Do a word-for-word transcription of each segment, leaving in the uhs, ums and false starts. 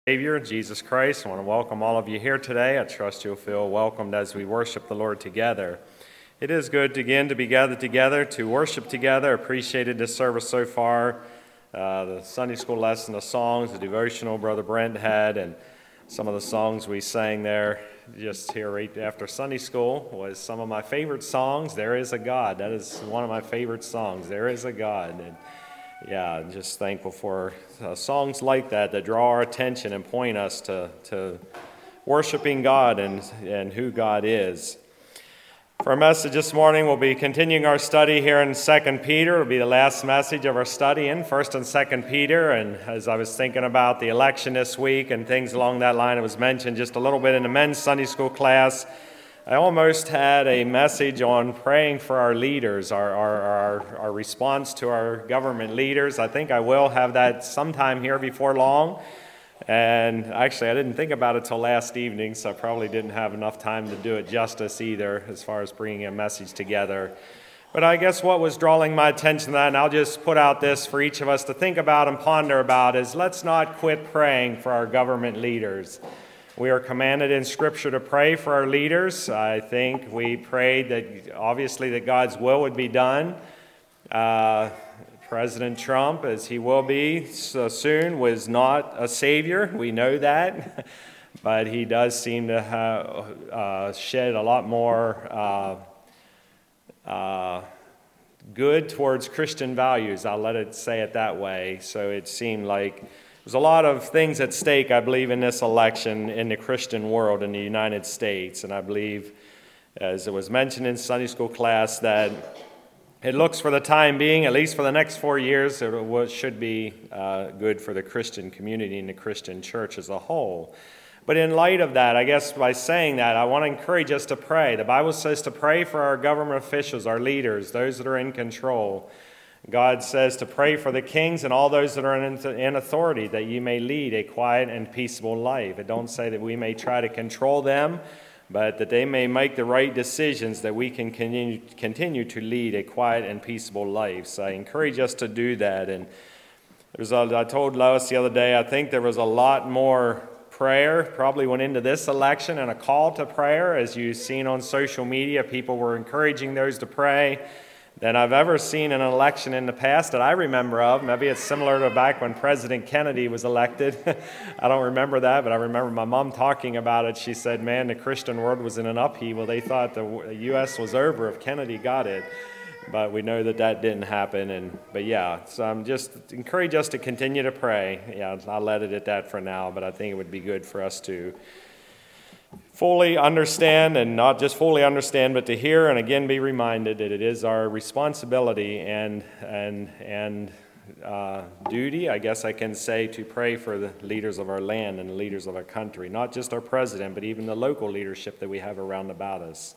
Savior, Jesus Christ. I want to welcome all of you here today. I trust you'll feel welcomed as we worship the Lord together. It is good again to be gathered together, to worship together. Appreciated this service so far. Uh, the Sunday school lesson, the songs, the devotional Brother Brent had, and some of the songs we sang there just here right after Sunday school was some of my favorite songs. There is a God. That is one of my favorite songs. There is a God. And yeah, I'm just thankful for uh, songs like that that draw our attention and point us to, to worshiping God and, and who God is. For our message this morning, we'll be continuing our study here in Second Peter. It'll be the last message of our study in First and Second Peter. And as I was thinking about the election this week and things along that line, it was mentioned just a little bit in the men's Sunday school class. I almost had a message on praying for our leaders, our, our, our, our response to our government leaders. I think I will have that sometime here before long. And actually, I didn't think about it till last evening, so I probably didn't have enough time to do it justice either as far as bringing a message together. But I guess what was drawing my attention to that, and I'll just put out this for each of us to think about and ponder about, is let's not quit praying for our government leaders. We are commanded in Scripture to pray for our leaders. I think we prayed that, obviously, that God's will would be done. Uh, President Trump, as he will be so soon, was not a savior. We know that. But he does seem to have uh, shed a lot more uh, uh, good towards Christian values. I'll let it say it that way. So it seemed like there's a lot of things at stake, I believe, in this election in the Christian world in the United States. And I believe, as it was mentioned in Sunday school class, that it looks for the time being, at least for the next four years, it should be uh, good for the Christian community and the Christian church as a whole. But in light of that, I guess by saying that, I want to encourage us to pray. The Bible says to pray for our government officials, our leaders, those that are in control. God says to pray for the kings and all those that are in authority, that you may lead a quiet and peaceable life. It don't say that we may try to control them, but that they may make the right decisions, that we can continue, continue to lead a quiet and peaceable life. So I encourage us to do that. And there's a, I told Lois the other day, I think there was a lot more prayer probably went into this election and a call to prayer. As you've seen on social media, people were encouraging those to pray than I've ever seen in an election in the past that I remember of. Maybe it's similar to back when President Kennedy was elected. I don't remember that, but I remember my mom talking about it. She said, man, the Christian world was in an upheaval. They thought the U S was over if Kennedy got it. But we know that that didn't happen. And But yeah, so I'm just encourage us to continue to pray. Yeah, I'll let it at that for now, but I think it would be good for us to fully understand, and not just fully understand, but to hear and again be reminded that it is our responsibility and and and uh, duty, I guess I can say, to pray for the leaders of our land and the leaders of our country, not just our president, but even the local leadership that we have around about us.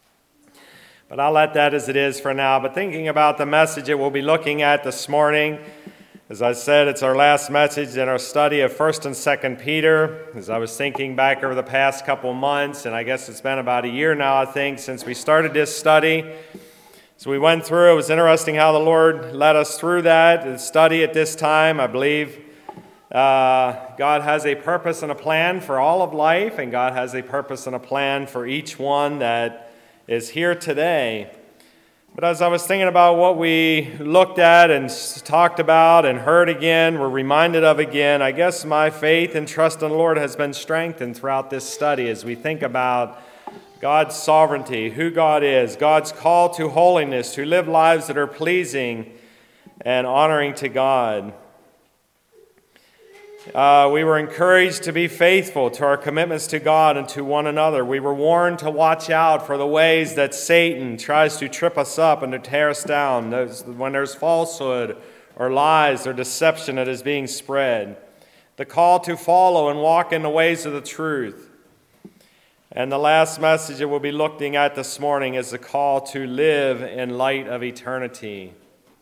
But I'll let that as it is for now. But thinking about the message that we'll be looking at this morning, as I said, it's our last message in our study of First and Second Peter. As I was thinking back over the past couple months, and I guess it's been about a year now, I think, since we started this study. So we went through, it was interesting how the Lord led us through that and study at this time. I believe uh, God has a purpose and a plan for all of life, and God has a purpose and a plan for each one that is here today. But as I was thinking about what we looked at and talked about and heard again, we're reminded of again, I guess my faith and trust in the Lord has been strengthened throughout this study as we think about God's sovereignty, who God is, God's call to holiness, to live lives that are pleasing and honoring to God. Uh, we were encouraged to be faithful to our commitments to God and to one another. We were warned to watch out for the ways that Satan tries to trip us up and to tear us down, those, when there's falsehood or lies or deception that is being spread. The call to follow and walk in the ways of the truth. And the last message that we'll be looking at this morning is the call to live in light of eternity.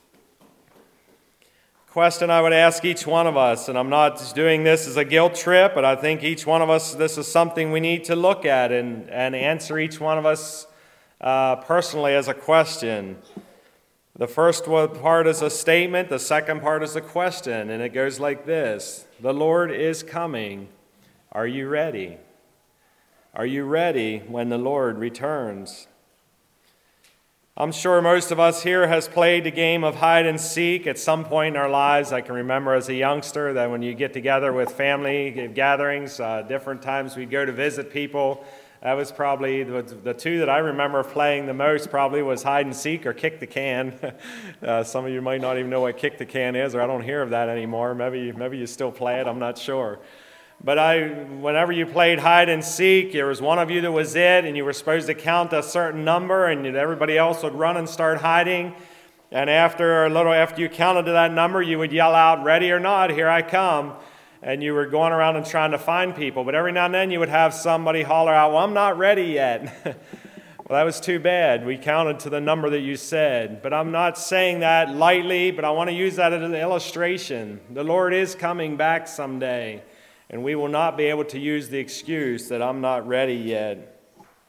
Question I would ask each one of us, and I'm not doing this as a guilt trip, but I think each one of us, this is something we need to look at and, and answer each one of us uh, personally as a question. The first part is a statement, the second part is a question, and it goes like this: the Lord is coming. Are you ready? Are you ready when the Lord returns? I'm sure most of us here has played the game of hide and seek at some point in our lives. I can remember as a youngster that when you get together with family gatherings, uh, different times we'd go to visit people. That was probably the, the two that I remember playing the most probably was hide and seek or kick the can. uh, some of you might not even know what kick the can is, or I don't hear of that anymore. Maybe, maybe you still play it, I'm not sure. But I, whenever you played hide and seek, there was one of you that was it, and you were supposed to count a certain number, and everybody else would run and start hiding. And after a little, after you counted to that number, you would yell out, "Ready or not, here I come." And you were going around and trying to find people. But every now and then you would have somebody holler out, "Well, I'm not ready yet." Well, that was too bad. We counted to the number that you said. But I'm not saying that lightly, but I want to use that as an illustration. The Lord is coming back someday. And we will not be able to use the excuse that I'm not ready yet.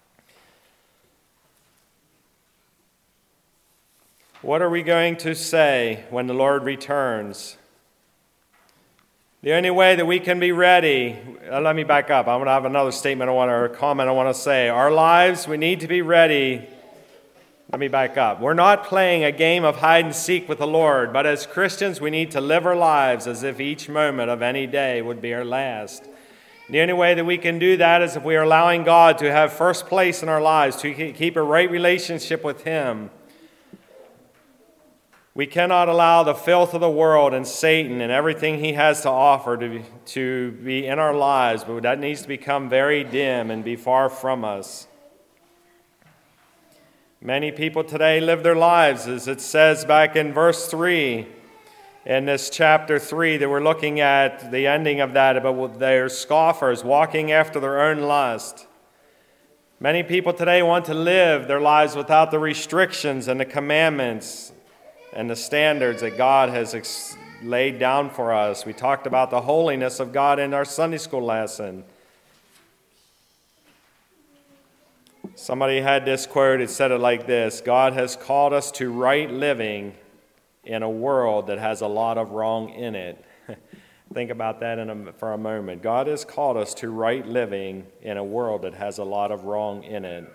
What are we going to say when the Lord returns? The only way that we can be ready, uh, let me back up. I'm going to have another statement I want to, or a comment I want to say. Our lives, we need to be ready. Let me back up. We're not playing a game of hide and seek with the Lord, but as Christians, we need to live our lives as if each moment of any day would be our last. The only way that we can do that is if we are allowing God to have first place in our lives, to keep a right relationship with Him. We cannot allow the filth of the world and Satan and everything he has to offer to be, to be in our lives, but that needs to become very dim and be far from us. Many people today live their lives, as it says back in verse three, in this chapter three that we're looking at, the ending of that, about they're scoffers walking after their own lust. Many people today want to live their lives without the restrictions and the commandments and the standards that God has ex- laid down for us. We talked about the holiness of God in our Sunday school lesson. Somebody had this quote, it said it like this: God has called us to right living in a world that has a lot of wrong in it. Think about that in a, for a moment. God has called us to right living in a world that has a lot of wrong in it.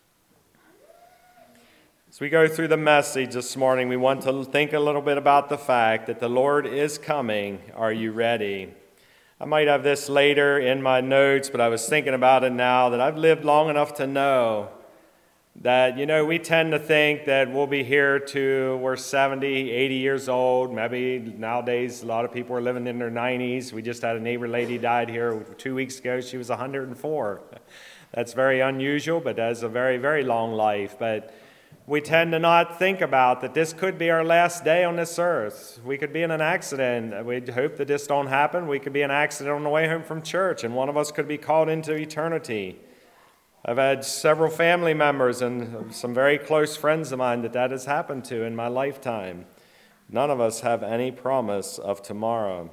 As we go through the message this morning, we want to think a little bit about the fact that the Lord is coming. Are you ready? I might have this later in my notes, but I was thinking about it now that I've lived long enough to know that, you know, we tend to think that we'll be here to we're seventy, eighty years old. Maybe nowadays a lot of people are living in their nineties. We just had a neighbor lady died here two weeks ago. She was one hundred four. That's very unusual, but that's a very, very long life. But we tend to not think about that this could be our last day on this earth. We could be in an accident. We hope that this don't happen. We could be in an accident on the way home from church, and one of us could be called into eternity. I've had several family members and some very close friends of mine that that has happened to in my lifetime. None of us have any promise of tomorrow.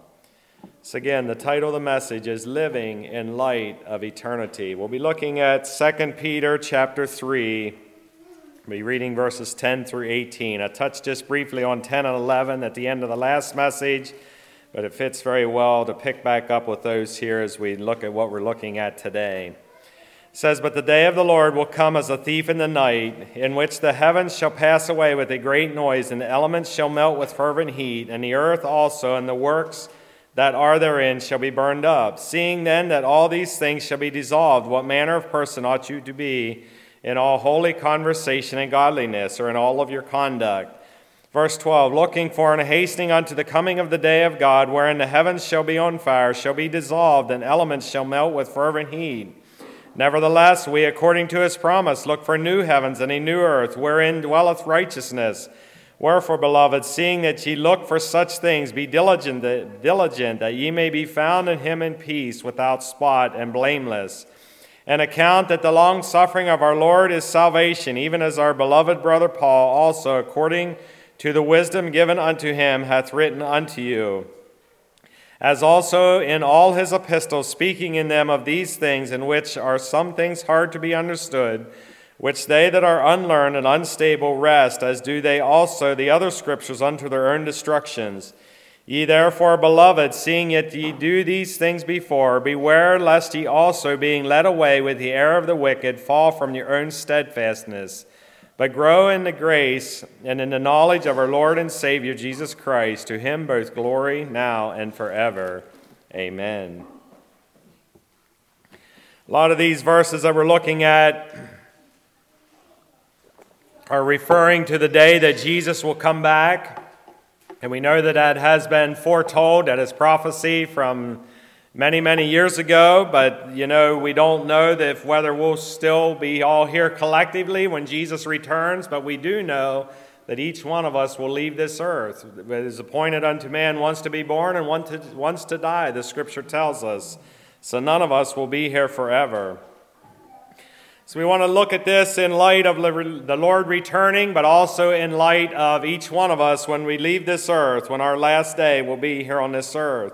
So again, the title of the message is Living in Light of Eternity. We'll be looking at Second Peter chapter three. We'll be reading verses ten through eighteen. I touched just briefly on ten and eleven at the end of the last message, but it fits very well to pick back up with those here as we look at what we're looking at today. It says, "But the day of the Lord will come as a thief in the night, in which the heavens shall pass away with a great noise, and the elements shall melt with fervent heat, and the earth also and the works that are therein shall be burned up. Seeing then that all these things shall be dissolved, what manner of person ought you to be in all holy conversation and godliness, or in all of your conduct?" Verse twelve, "Looking for and hastening unto the coming of the day of God, wherein the heavens shall be on fire, shall be dissolved, and elements shall melt with fervent heat. Nevertheless, we, according to his promise, look for new heavens and a new earth, wherein dwelleth righteousness. Wherefore, beloved, seeing that ye look for such things, be diligent, diligent that ye may be found in him in peace, without spot and blameless. And account that the long suffering of our Lord is salvation, even as our beloved brother Paul also, according to the wisdom given unto him, hath written unto you. As also in all his epistles, speaking in them of these things, in which are some things hard to be understood, which they that are unlearned and unstable wrest, as do they also the other scriptures unto their own destructions. Ye therefore, beloved, seeing that ye do these things before, beware lest ye also, being led away with the error of the wicked, fall from your own steadfastness, but grow in the grace and in the knowledge of our Lord and Savior Jesus Christ. To him both glory now and forever. Amen. A lot of these verses that we're looking at are referring to the day that Jesus will come back. And we know that that has been foretold, that is prophecy from many, many years ago. But, you know, we don't know that if whether we'll still be all here collectively when Jesus returns. But we do know that each one of us will leave this earth. It is appointed unto man once to be born and once to, once to die, the Scripture tells us. So none of us will be here forever. So we want to look at this in light of the Lord returning, but also in light of each one of us when we leave this earth, when our last day will be here on this earth.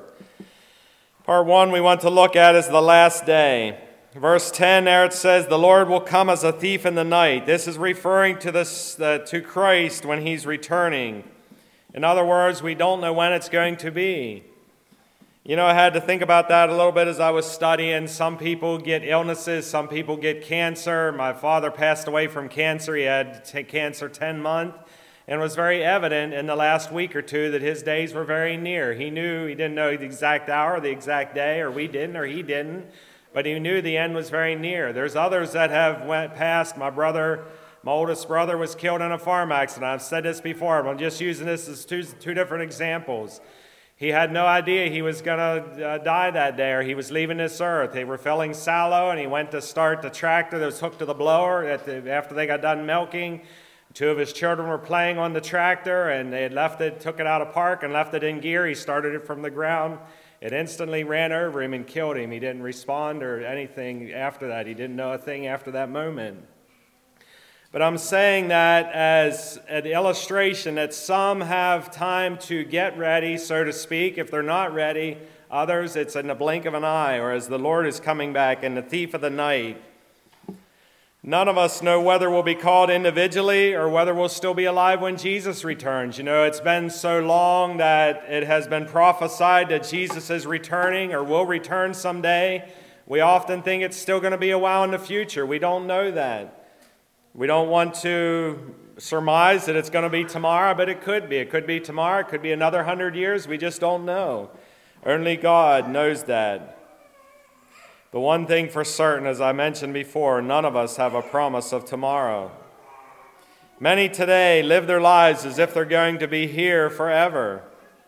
Part one we want to look at is the last day. Verse ten there it says, the Lord will come as a thief in the night. This is referring to, this, uh, to Christ when he's returning. In other words, we don't know when it's going to be. You know, I had to think about that a little bit as I was studying. Some people get illnesses. Some people get cancer. My father passed away from cancer. He had t- cancer ten months. And it was very evident in the last week or two that his days were very near. He knew, he didn't know the exact hour, the exact day, or we didn't, or he didn't. But he knew the end was very near. There's others that have went past. My brother, my oldest brother was killed in a farm accident. I've said this before, but I'm just using this as two, two different examples. He had no idea he was going to uh, die that day, or he was leaving this earth. They were filling sallow, and he went to start the tractor that was hooked to the blower at the, after they got done milking. Two of his children were playing on the tractor, and they had left it, took it out of park, and left it in gear. He started it from the ground. It instantly ran over him and killed him. He didn't respond or anything after that. He didn't know a thing after that moment. But I'm saying that as an illustration that some have time to get ready, so to speak. If they're not ready, others, it's in the blink of an eye, or as the Lord is coming back in the thief of the night. None of us know whether we'll be called individually or whether we'll still be alive when Jesus returns. You know, it's been so long that it has been prophesied that Jesus is returning or will return someday. We often think it's still going to be a while in the future. We don't know that. We don't want to surmise that it's going to be tomorrow, but it could be. It could be tomorrow. It could be another hundred years. We just don't know. Only God knows that. The one thing for certain, as I mentioned before, none of us have a promise of tomorrow. Many today live their lives as if they're going to be here forever.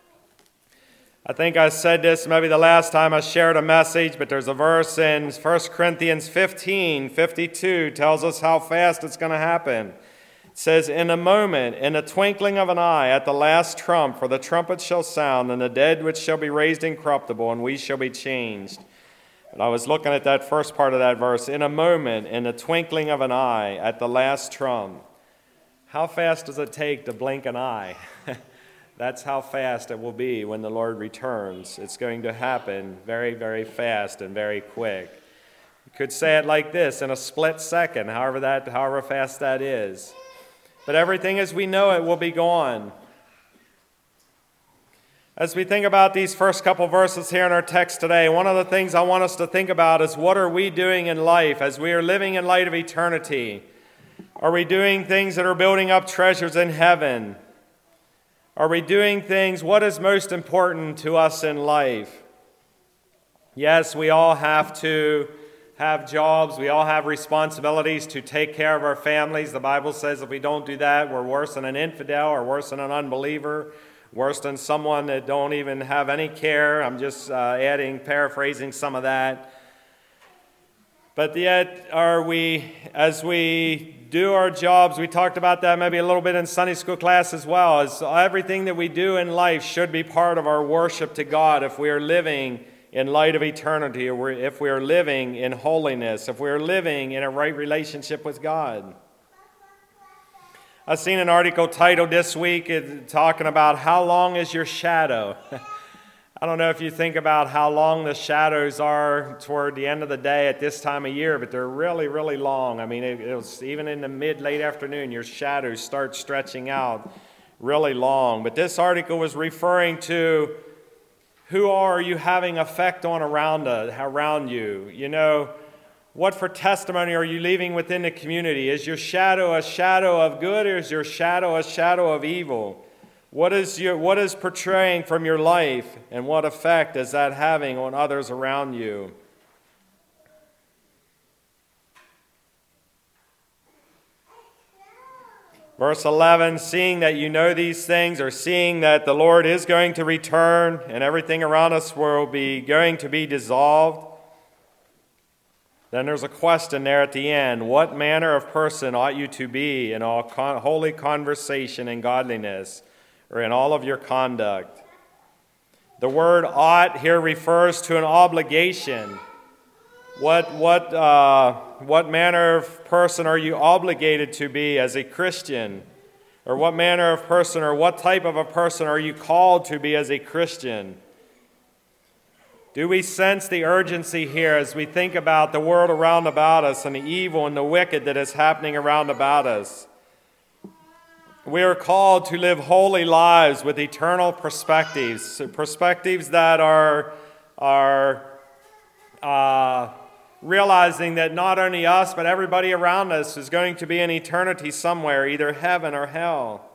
I think I said this maybe the last time I shared a message, but there's a verse in First Corinthians fifteen fifty-two tells us how fast it's going to happen. It says, in a moment, in a twinkling of an eye, at the last trump, for the trumpet shall sound, and the dead which shall be raised incorruptible, and we shall be changed. And I was looking at that first part of that verse, in a moment, in the twinkling of an eye, at the last trump. How fast does it take to blink an eye? That's how fast it will be when the Lord returns. It's going to happen very, very fast and very quick. You could say it like this, in a split second, however that, however fast that is. But everything as we know it will be gone. As we think about these first couple verses here in our text today, one of the things I want us to think about is what are we doing in life as we are living in light of eternity? Are we doing things that are building up treasures in heaven? Are we doing things, what is most important to us in life? Yes, we all have to have jobs. We all have responsibilities to take care of our families. The Bible says if we don't do that, we're worse than an infidel or worse than an unbeliever, worse than someone that don't even have any care. I'm just uh, adding, paraphrasing some of that. But yet, are we, as we do our jobs, we talked about that maybe a little bit in Sunday school class as well, as everything that we do in life should be part of our worship to God if we are living in light of eternity, or if we are living in holiness, if we are living in a right relationship with God. I've seen an article titled this week talking about how long is your shadow? I don't know if you think about how long the shadows are toward the end of the day at this time of year, but they're really, really long. I mean, it, it was even in the mid, late afternoon, your shadows start stretching out really long. But this article was referring to who are you having effect on around, uh, around you? You know, what for testimony are you leaving within the community? Is your shadow a shadow of good, or is your shadow a shadow of evil? What is your what is portraying from your life, and what effect is that having on others around you? Verse eleven, seeing that you know these things, or seeing that the Lord is going to return and everything around us will be going to be dissolved. Then there's a question there at the end. What manner of person ought you to be in all con- holy conversation and godliness, or in all of your conduct? The word ought here refers to an obligation. What, what, uh, what manner of person are you obligated to be as a Christian? Or what manner of person or what type of a person are you called to be as a Christian? Do we sense the urgency here as we think about the world around about us and the evil and the wicked that is happening around about us? We are called to live holy lives with eternal perspectives, perspectives that are, are uh, realizing that not only us, but everybody around us is going to be in eternity somewhere, either heaven or hell.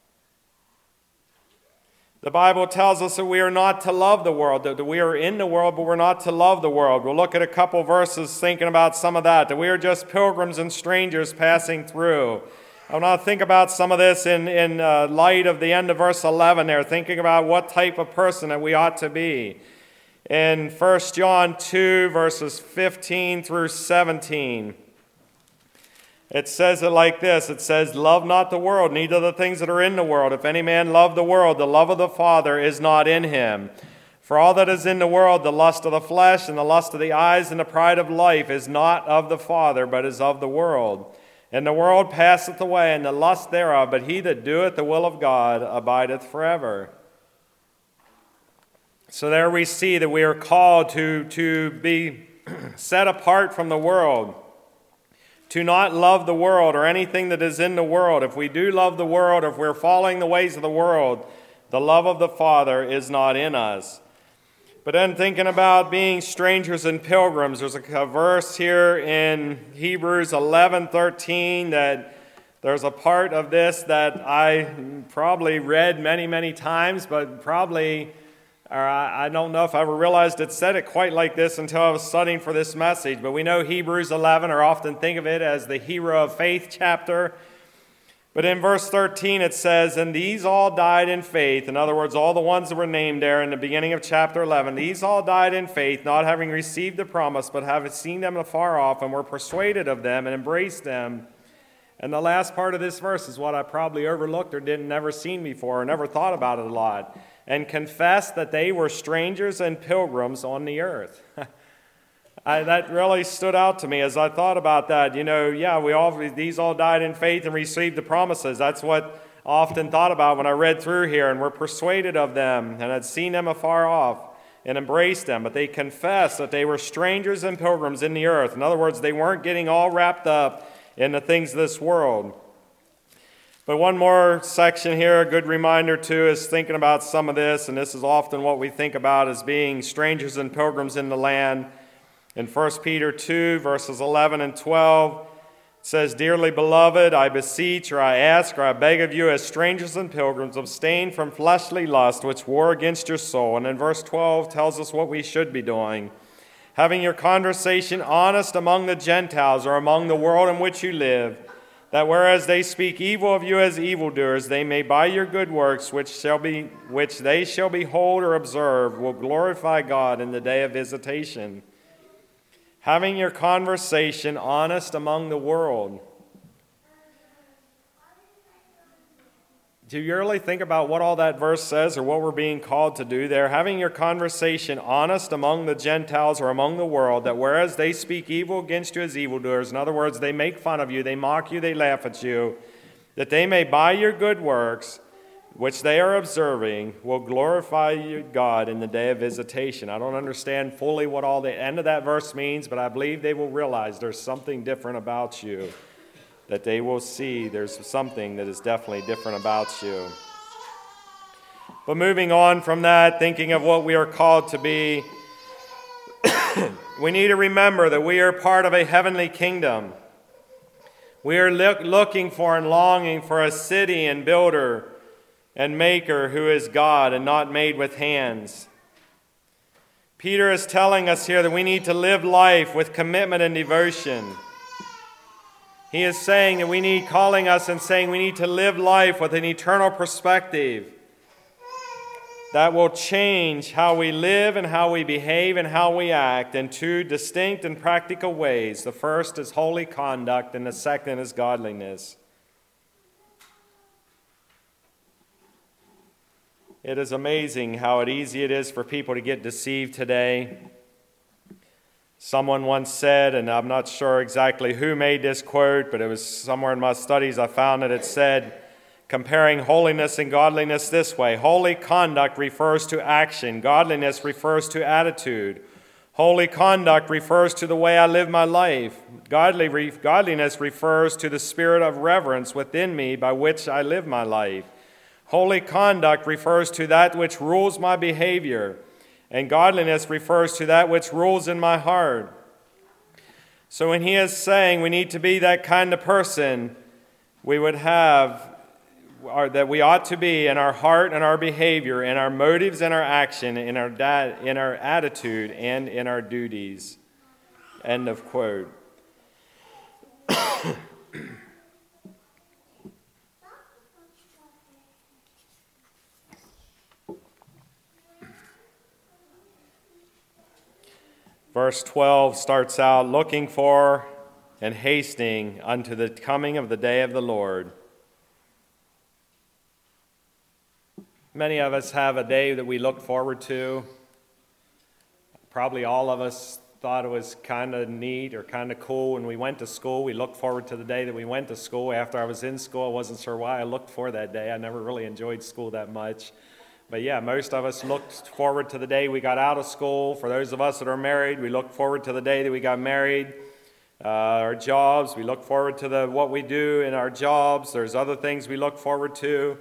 The Bible tells us that we are not to love the world, that we are in the world, but we're not to love the world. We'll look at a couple verses thinking about some of that, that we are just pilgrims and strangers passing through. I want to think about some of this in, in uh, light of the end of verse eleven there, thinking about what type of person that we ought to be. In First John two, verses fifteen through seventeen, it says it like this. It says, love not the world, neither the things that are in the world. If any man love the world, the love of the Father is not in him. For all that is in the world, the lust of the flesh and the lust of the eyes and the pride of life is not of the Father, but is of the world. And the world passeth away, and the lust thereof, but he that doeth the will of God abideth forever. So there we see that we are called to, to be set apart from the world, to not love the world or anything that is in the world. If we do love the world, if we're following the ways of the world, the love of the Father is not in us. But then thinking about being strangers and pilgrims, there's a, a verse here in Hebrews eleven thirteen that there's a part of this that I probably read many, many times, but probably Or I, I don't know if I ever realized it said it quite like this until I was studying for this message. But we know Hebrews eleven, or often think of it as the hero of faith chapter. But in verse thirteen it says, and these all died in faith. In other words, all the ones that were named there in the beginning of chapter eleven. These all died in faith, not having received the promise, but having seen them afar off, and were persuaded of them and embraced them. And the last part of this verse is what I probably overlooked or didn't never seen before or never thought about it a lot. And confessed that they were strangers and pilgrims on the earth. I, that really stood out to me as I thought about that. You know, yeah, we all these all died in faith and received the promises. That's what I often thought about when I read through here, and were persuaded of them and had seen them afar off and embraced them. But they confessed that they were strangers and pilgrims in the earth. In other words, they weren't getting all wrapped up in the things of this world. But one more section here, a good reminder too, is thinking about some of this, and this is often what we think about as being strangers and pilgrims in the land. In First Peter two, verses eleven and twelve, it says, dearly beloved, I beseech, or I ask, or I beg of you, as strangers and pilgrims, abstain from fleshly lust, which war against your soul. And in verse twelve tells us what we should be doing. Having your conversation honest among the Gentiles, or among the world in which you live, that whereas they speak evil of you as evildoers, they may by your good works, which shall be, which they shall behold or observe, will glorify God in the day of visitation. Having your conversation honest among the world. Do you really think about what all that verse says, or what we're being called to do there? Having your conversation honest among the Gentiles or among the world, that whereas they speak evil against you as evildoers, in other words, they make fun of you, they mock you, they laugh at you, that they may by your good works, which they are observing, will glorify you, God, in the day of visitation. I don't understand fully what all the end of that verse means, but I believe they will realize there's something different about you. That they will see there's something that is definitely different about you. But moving on from that, thinking of what we are called to be, we need to remember that we are part of a heavenly kingdom. We are look, looking for and longing for a city and builder and maker who is God and not made with hands. Peter is telling us here that we need to live life with commitment and devotion. He is saying that we need, calling us and saying we need to live life with an eternal perspective that will change how we live and how we behave and how we act in two distinct and practical ways. The first is holy conduct, and the second is godliness. It is amazing how easy it is for people to get deceived today. Someone once said, and I'm not sure exactly who made this quote, but it was somewhere in my studies I found that it said, comparing holiness and godliness this way: holy conduct refers to action. Godliness refers to attitude. Holy conduct refers to the way I live my life. Godly re- godliness refers to the spirit of reverence within me by which I live my life. Holy conduct refers to that which rules my behavior, and godliness refers to that which rules in my heart. So when he is saying we need to be that kind of person, we would have Are, that we ought to be in our heart and our behavior, in our motives and our action, in our da- in our attitude and in our duties. End of quote. Verse twelve starts out, looking for and hasting unto the coming of the day of the Lord. Many of us have a day that we look forward to. Probably all of us thought it was kind of neat or kind of cool when we went to school. We looked forward to the day that we went to school. After I was in school, I wasn't sure why I looked for that day. I never really enjoyed school that much. But yeah, most of us looked forward to the day we got out of school. For those of us that are married, we look forward to the day that we got married. Uh, our jobs, we look forward to the what we do in our jobs. There's other things we look forward to.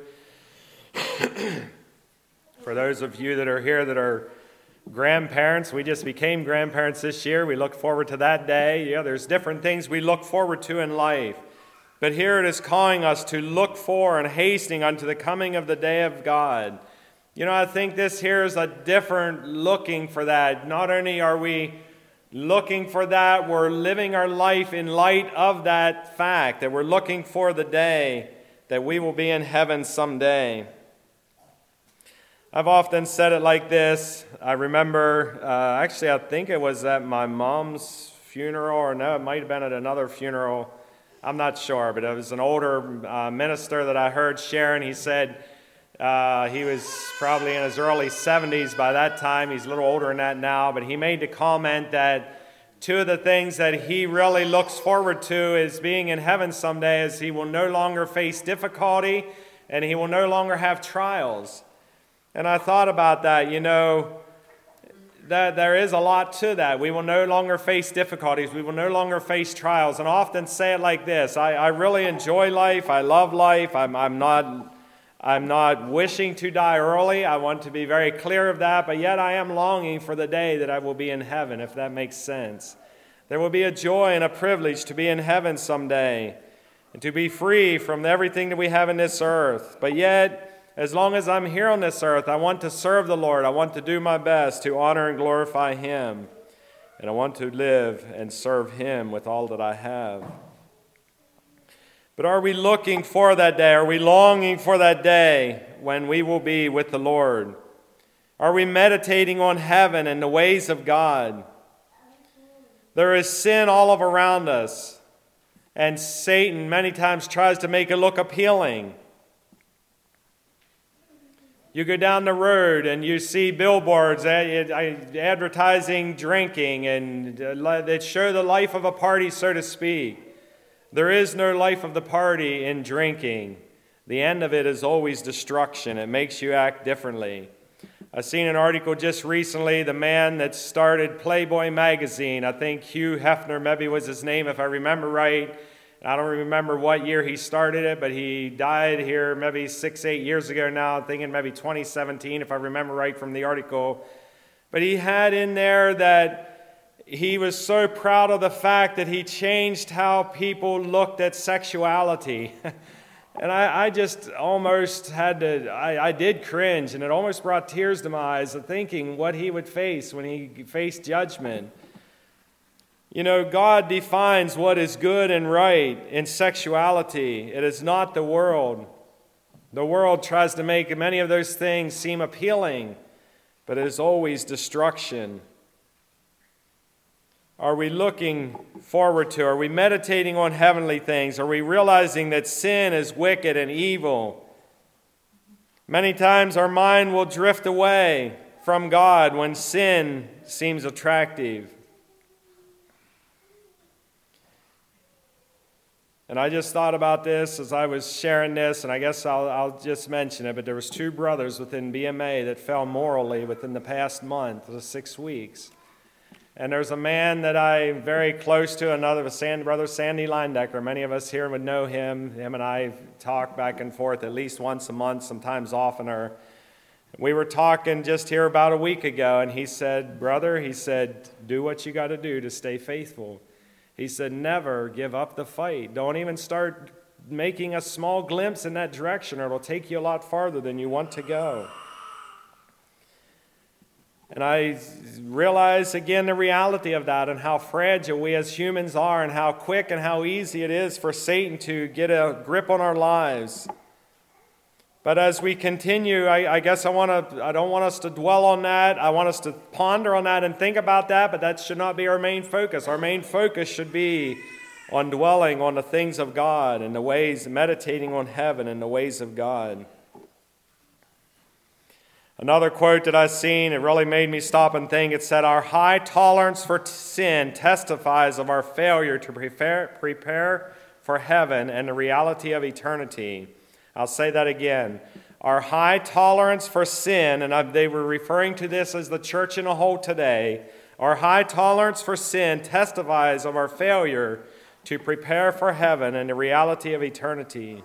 For those of you that are here that are grandparents, we just became grandparents this year. We look forward to that day. Yeah, there's different things we look forward to in life. But here it is calling us to look for and hastening unto the coming of the day of God. You know, I think this here is a different looking for that. Not only are we looking for that, we're living our life in light of that fact, that we're looking for the day that we will be in heaven someday. I've often said it like this. I remember, uh, actually, I think it was at my mom's funeral, or no, it might have been at another funeral. I'm not sure, but it was an older uh, minister that I heard sharing. He said uh, he was probably in his early seventies by that time. He's a little older than that now, but he made the comment that two of the things that he really looks forward to is being in heaven someday is he will no longer face difficulty and he will no longer have trials. And I thought about that, you know, that there is a lot to that. We will no longer face difficulties. We will no longer face trials. And I often say it like this. I, I really enjoy life. I love life. I'm, I'm not, I'm not wishing to die early. I want to be very clear of that. But yet I am longing for the day that I will be in heaven, if that makes sense. There will be a joy and a privilege to be in heaven someday and to be free from everything that we have in this earth. But yet, as long as I'm here on this earth, I want to serve the Lord. I want to do my best to honor and glorify Him. And I want to live and serve Him with all that I have. But are we looking for that day? Are we longing for that day when we will be with the Lord? Are we meditating on heaven and the ways of God? There is sin all of around us. And Satan many times tries to make it look appealing. You go down the road and you see billboards advertising drinking and that show the life of a party, so to speak. There is no life of the party in drinking. The end of it is always destruction. It makes you act differently. I've seen an article just recently, the man that started Playboy magazine, I think Hugh Hefner maybe was his name if I remember right. I don't remember what year he started it, but he died here maybe six, eight years ago now, thinking maybe twenty seventeen, if I remember right from the article. But he had in there that he was so proud of the fact that he changed how people looked at sexuality. And I, I just almost had to, I, I did cringe, and it almost brought tears to my eyes of thinking what he would face when he faced judgment. You know, God defines what is good and right in sexuality. It is not the world. The world tries to make many of those things seem appealing, but it is always destruction. Are we looking forward to? Are we meditating on heavenly things? Are we realizing that sin is wicked and evil? Many times our mind will drift away from God when sin seems attractive. And I just thought about this as I was sharing this, and I guess I'll, I'll just mention it, but there was two brothers within B M A that fell morally within the past month, the six weeks. And there's a man that I'm very close to, another Sandy, brother Sandy Linedecker. Many of us here would know him. Him and I talk back and forth at least once a month, sometimes oftener. We were talking just here about a week ago, and he said, brother, he said, do what you got to do to stay faithful. He said, never give up the fight. Don't even start making a small glimpse in that direction, or it'll take you a lot farther than you want to go. And I realize again the reality of that and how fragile we as humans are and how quick and how easy it is for Satan to get a grip on our lives. But as we continue, I, I guess I want to, I don't want us to dwell on that. I want us to ponder on that and think about that, but that should not be our main focus. Our main focus should be on dwelling on the things of God and the ways, meditating on heaven and the ways of God. Another quote that I've seen, it really made me stop and think. It said, our high tolerance for sin testifies of our failure to prepare, prepare for heaven and the reality of eternity. I'll say that again. Our high tolerance for sin, and they were referring to this as the church in a whole today, our high tolerance for sin testifies of our failure to prepare for heaven and the reality of eternity.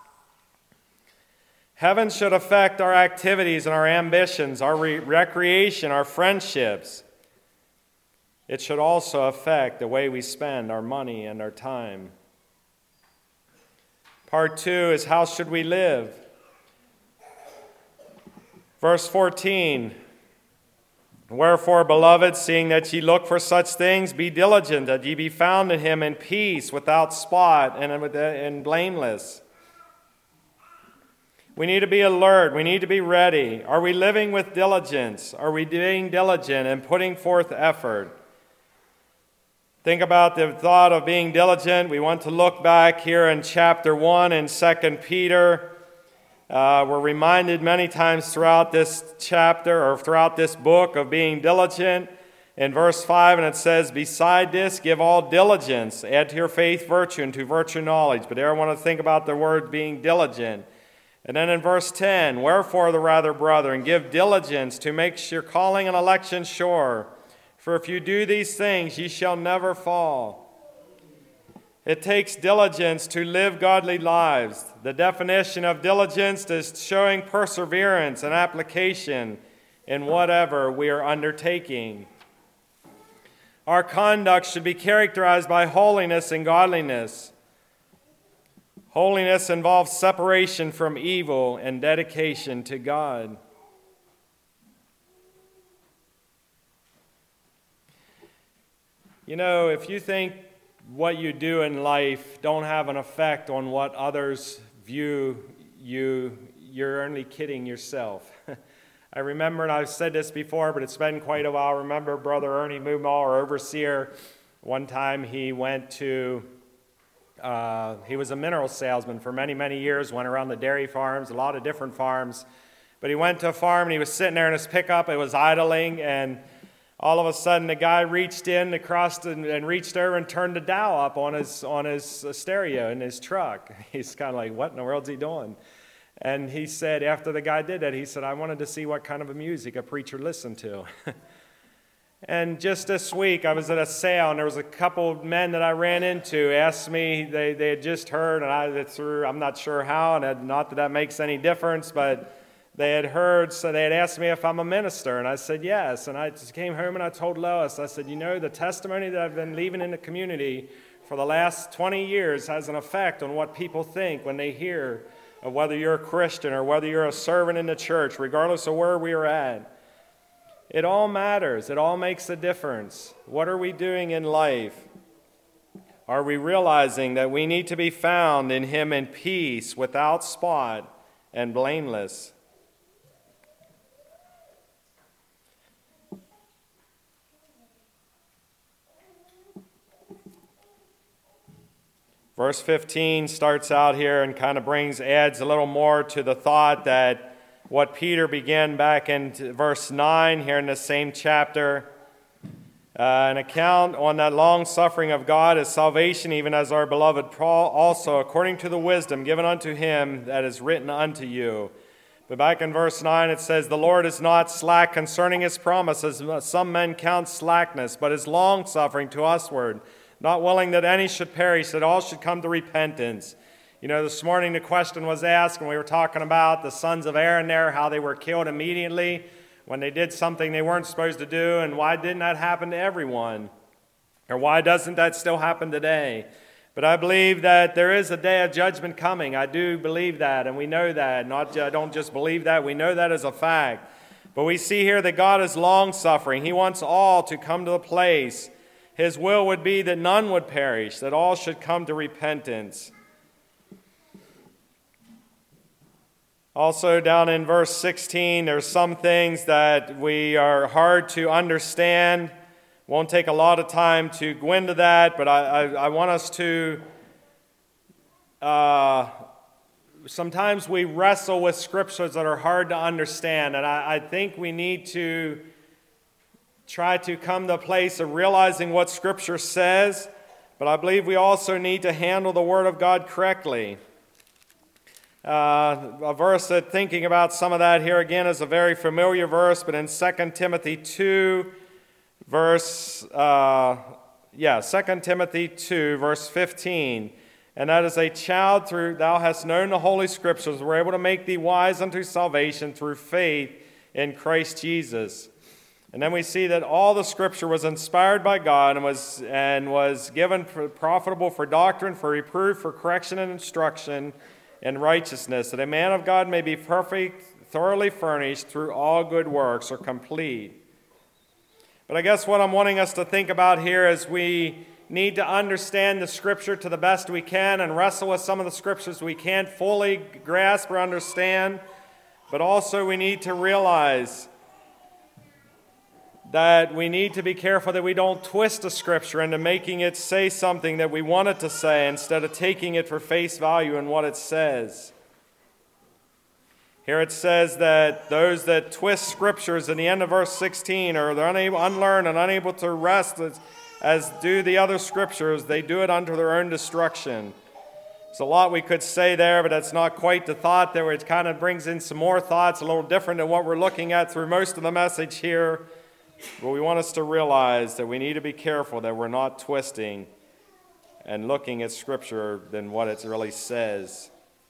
Heaven should affect our activities and our ambitions, our re- recreation, our friendships. It should also affect the way we spend our money and our time. Part two is, how should we live? Verse fourteen, wherefore, beloved, seeing that ye look for such things, be diligent that ye be found in him in peace, without spot, and, and blameless. We need to be alert. We need to be ready. Are we living with diligence? Are we being diligent and putting forth effort? Think about the thought of being diligent. We want to look back here in chapter one in Second Peter. Uh, we're reminded many times throughout this chapter or throughout this book of being diligent. In verse five, and it says, beside this, give all diligence. Add to your faith virtue, and to virtue knowledge. But there I want to think about the word being diligent. And then in verse ten, wherefore the rather, brethren, give diligence to make your calling and election sure. For if you do these things, ye shall never fall. It takes diligence to live godly lives. The definition of diligence is showing perseverance and application in whatever we are undertaking. Our conduct should be characterized by holiness and godliness. Holiness involves separation from evil and dedication to God. You know, if you think what you do in life don't have an effect on what others view you, you're only kidding yourself. I remember, and I've said this before, but it's been quite a while. I remember Brother Ernie Mumal, our overseer, one time he went to Uh, he was a mineral salesman for many, many years, went around the dairy farms, a lot of different farms. But he went to a farm and he was sitting there in his pickup, it was idling, and all of a sudden the guy reached in, across and, and reached over and turned the dial up on his on his uh, stereo in his truck. He's kind of like, what in the world's he doing? And he said, after the guy did that, he said, I wanted to see what kind of a music a preacher listened to. And just this week, I was at a sale, and there was a couple of men that I ran into asked me, they, they had just heard, and I, through, I'm not sure how, and not that that makes any difference, but they had heard, so they had asked me if I'm a minister, and I said yes. And I just came home and I told Lois, I said, you know, the testimony that I've been leaving in the community for the last twenty years has an effect on what people think when they hear of whether you're a Christian or whether you're a servant in the church, regardless of where we are at. It all matters. It all makes a difference. What are we doing in life? Are we realizing that we need to be found in Him in peace, without spot, and blameless? Verse fifteen starts out here and kind of brings, adds a little more to the thought that what Peter began back in verse nine here in the same chapter. Uh, an account on that long suffering of God is salvation, even as our beloved Paul also, according to the wisdom given unto him that is written unto you. But back in verse nine it says, the Lord is not slack concerning His promises, some men count slackness, but is long-suffering to usward, not willing that any should perish, that all should come to repentance. You know, this morning the question was asked, and we were talking about the sons of Aaron there, how they were killed immediately when they did something they weren't supposed to do, and why didn't that happen to everyone? Or why doesn't that still happen today? But I believe that there is a day of judgment coming. I do believe that, and we know that. Not, I don't just believe that, we know that as a fact. But we see here that God is long-suffering. He wants all to come to the place. His will would be that none would perish, that all should come to repentance. Also, down in verse sixteen, there's some things that we are hard to understand. Won't take a lot of time to go into that, but I, I, I want us to... Uh, sometimes we wrestle with scriptures that are hard to understand, and I, I think we need to try to come to a place of realizing what Scripture says, but I believe we also need to handle the Word of God correctly. Uh, a verse that, thinking about some of that here again, is a very familiar verse, but in Second Timothy two, verse, uh, yeah, Second Timothy two, verse fifteen, and that is, a child, through thou hast known the Holy Scriptures, were able to make thee wise unto salvation through faith in Christ Jesus. And then we see that all the Scripture was inspired by God and was and was given for, profitable for doctrine, for reproof, for correction and instruction in righteousness, that a man of God may be perfect, thoroughly furnished through all good works, or complete. But I guess what I'm wanting us to think about here is we need to understand the Scripture to the best we can and wrestle with some of the Scriptures we can't fully grasp or understand, but also we need to realize that we need to be careful that we don't twist the Scripture into making it say something that we want it to say instead of taking it for face value in what it says. Here it says that those that twist Scriptures in the end of verse sixteen are they're unable, unlearned and unable to rest as, as do the other Scriptures. They do it unto their own destruction. There's a lot we could say there, but that's not quite the thought there. It kind of brings in some more thoughts, a little different than what we're looking at through most of the message here. But we want us to realize that we need to be careful that we're not twisting and looking at Scripture than what it really says.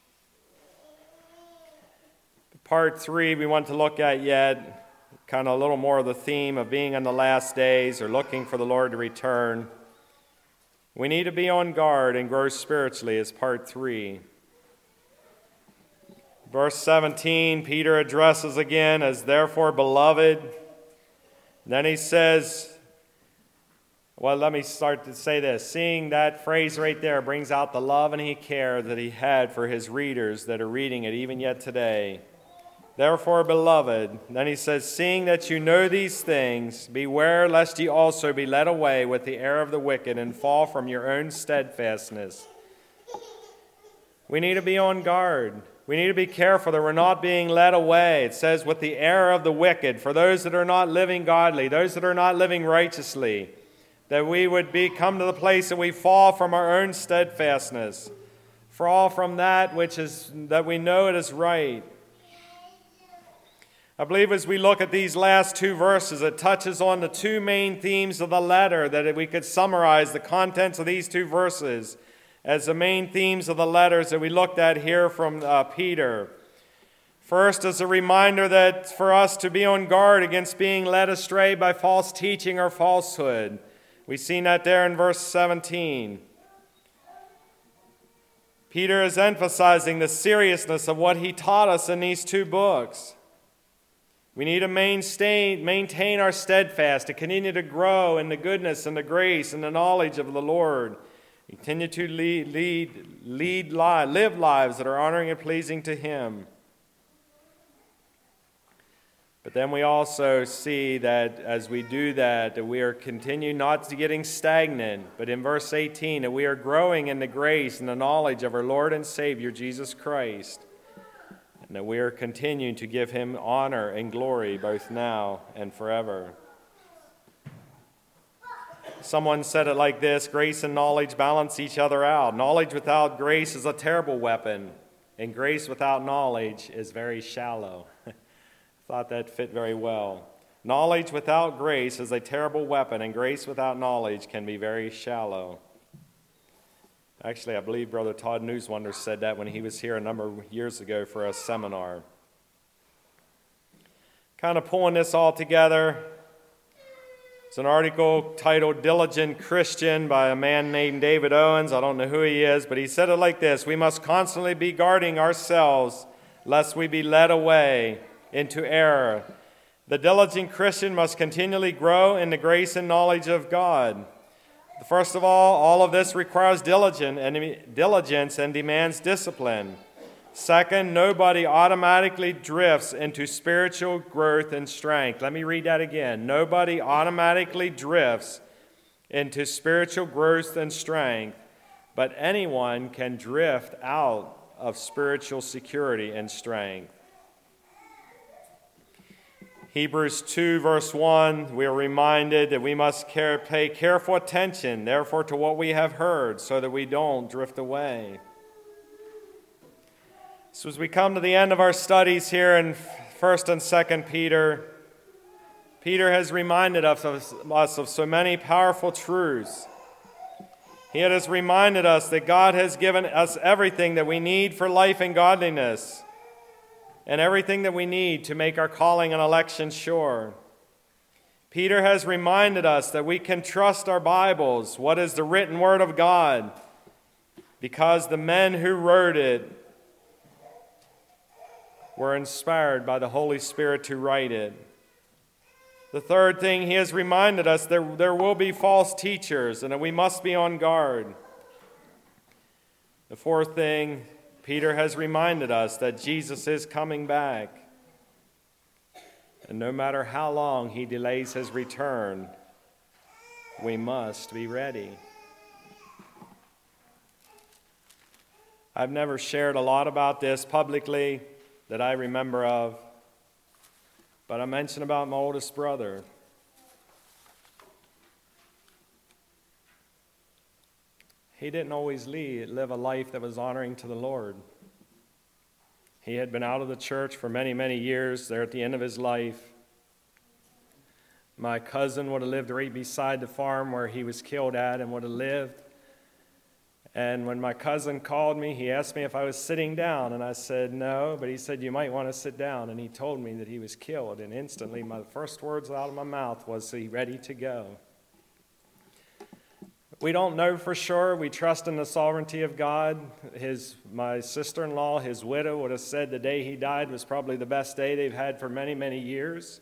Part three we want to look at yet, kind of a little more of the theme of being in the last days or looking for the Lord to return. We need to be on guard and grow spiritually as part three. Verse seventeen, Peter addresses again as, therefore, beloved. Then he says, well, let me start to say this. Seeing that phrase right there brings out the love and he care that he had for his readers that are reading it even yet today. Therefore, beloved, then he says, seeing that you know these things, beware lest ye also be led away with the error of the wicked and fall from your own steadfastness. We need to be on guard. We need to be careful that we're not being led away. It says, with the error of the wicked, for those that are not living godly, those that are not living righteously, that we would be come to the place that we fall from our own steadfastness, fall from that which is that we know it is right. I believe as we look at these last two verses, it touches on the two main themes of the letter, that we could summarize the contents of these two verses as the main themes of the letters that we looked at here from uh, Peter. First is a reminder that for us to be on guard against being led astray by false teaching or falsehood. We've seen that there in verse seventeen. Peter is emphasizing the seriousness of what he taught us in these two books. We need to maintain, maintain our steadfast, to continue to grow in the goodness and the grace and the knowledge of the Lord. Continue to lead, lead, lead li- live lives that are honoring and pleasing to Him. But then we also see that as we do that, that we are continuing not to getting stagnant, but in verse eighteen, that we are growing in the grace and the knowledge of our Lord and Savior, Jesus Christ. And that we are continuing to give Him honor and glory both now and forever. Someone said it like this: grace and knowledge balance each other out. Knowledge without grace is a terrible weapon, and grace without knowledge is very shallow. Thought that fit very well. Knowledge without grace is a terrible weapon, and grace without knowledge can be very shallow. Actually, I believe Brother Todd Newswonder said that when he was here a number of years ago for a seminar. Kind of pulling this all together, it's an article titled Diligent Christian by a man named David Owens. I don't know who he is, but he said it like this: we must constantly be guarding ourselves lest we be led away into error. The diligent Christian must continually grow in the grace and knowledge of God. First of all, all of this requires diligence and, diligence and demands discipline. Second, nobody automatically drifts into spiritual growth and strength. Let me read that again. Nobody automatically drifts into spiritual growth and strength, but anyone can drift out of spiritual security and strength. Hebrews two, verse one, we are reminded that we must care, pay careful attention, therefore, to what we have heard, so that we don't drift away. So as we come to the end of our studies here in First and Second Peter, Peter has reminded us of, us of so many powerful truths. He has reminded us that God has given us everything that we need for life and godliness, and everything that we need to make our calling and election sure. Peter has reminded us that we can trust our Bibles, what is the written word of God, because the men who wrote it were inspired by the Holy Spirit to write it. The third thing, he has reminded us that there will be false teachers and that we must be on guard. The fourth thing, Peter has reminded us that Jesus is coming back. And no matter how long he delays his return, we must be ready. I've never shared a lot about this publicly that I remember of, but I mentioned about my oldest brother. He didn't always lead, live a life that was honoring to the Lord. He had been out of the church for many, many years, there at the end of his life. My cousin would have lived right beside the farm where he was killed at and would have lived. And when my cousin called me, he asked me if I was sitting down, and I said no, but he said, you might want to sit down, and he told me that he was killed, and instantly my first words out of my mouth was, "Is he ready to go?" We don't know for sure. We trust in the sovereignty of God. His, my sister-in-law, his widow, would have said the day he died was probably the best day they've had for many, many years.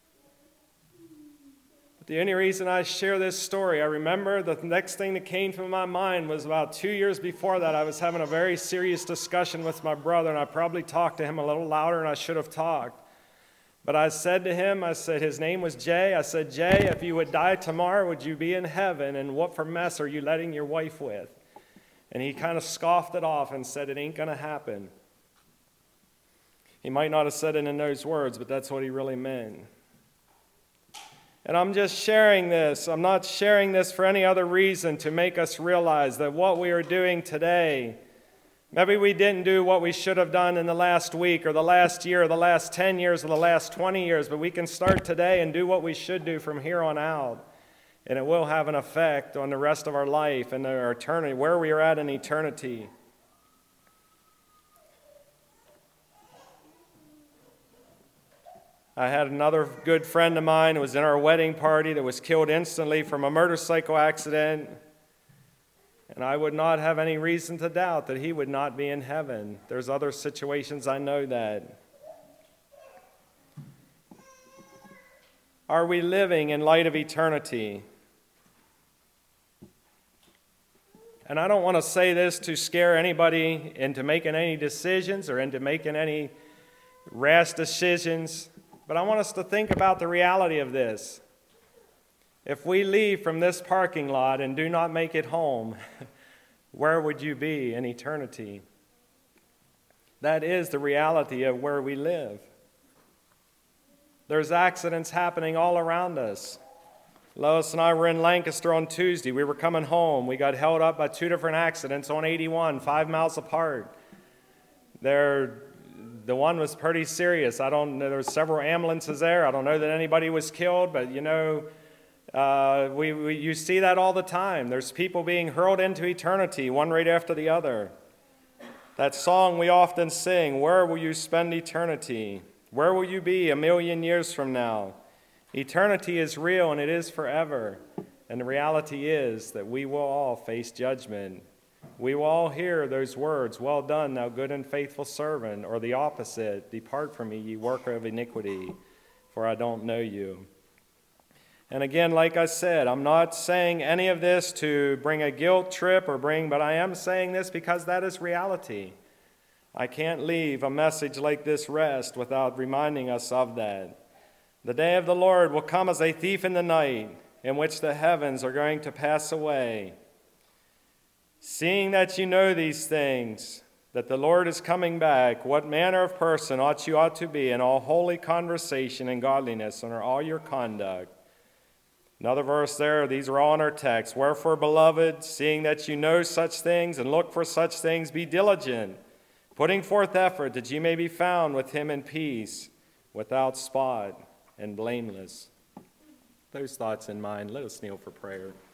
But the only reason I share this story, I remember the next thing that came to my mind was about two years before that, I was having a very serious discussion with my brother, and I probably talked to him a little louder than I should have talked. But I said to him, I said, his name was Jay. I said, Jay, if you would die tomorrow, would you be in heaven? And what for mess are you letting your wife with? And he kind of scoffed it off and said, it ain't going to happen. He might not have said it in those words, but that's what he really meant. And I'm just sharing this. I'm not sharing this for any other reason to make us realize that what we are doing today Maybe we didn't do what we should have done in the last week or the last year or the last ten years or the last twenty years, but we can start today and do what we should do from here on out. And it will have an effect on the rest of our life and our eternity, where we are at in eternity. I had another good friend of mine who was in our wedding party that was killed instantly from a motorcycle accident. And I would not have any reason to doubt that he would not be in heaven. There's other situations I know that. Are we living in light of eternity? And I don't want to say this to scare anybody into making any decisions or into making any rash decisions, but I want us to think about the reality of this. If we leave from this parking lot and do not make it home, where would you be in eternity? That is the reality of where we live. There's accidents happening all around us. Lois and I were in Lancaster on Tuesday. We were coming home. We got held up by two different accidents on eighty-one, five miles apart. There, the one was pretty serious. I don't know. There were several ambulances there. I don't know that anybody was killed, but you know, uh, we, we you see that all the time. There's people being hurled into eternity, one right after the other. That song we often sing, "Where will you spend eternity? Where will you be a million years from now?" Eternity is real and it is forever. And the reality is that we will all face judgment. We will all hear those words, "Well done, thou good and faithful servant," or the opposite, "Depart from me, ye worker of iniquity, for I don't know you." And again, like I said, I'm not saying any of this to bring a guilt trip or bring, but I am saying this because that is reality. I can't leave a message like this rest without reminding us of that. The day of the Lord will come as a thief in the night, in which the heavens are going to pass away. Seeing that you know these things, that the Lord is coming back, what manner of person ought you ought to be in all holy conversation and godliness under all your conduct. Another verse there, these are all in our text. "Wherefore, beloved, seeing that you know such things and look for such things, be diligent, putting forth effort that ye may be found with him in peace, without spot and blameless." Those thoughts in mind, let us kneel for prayer.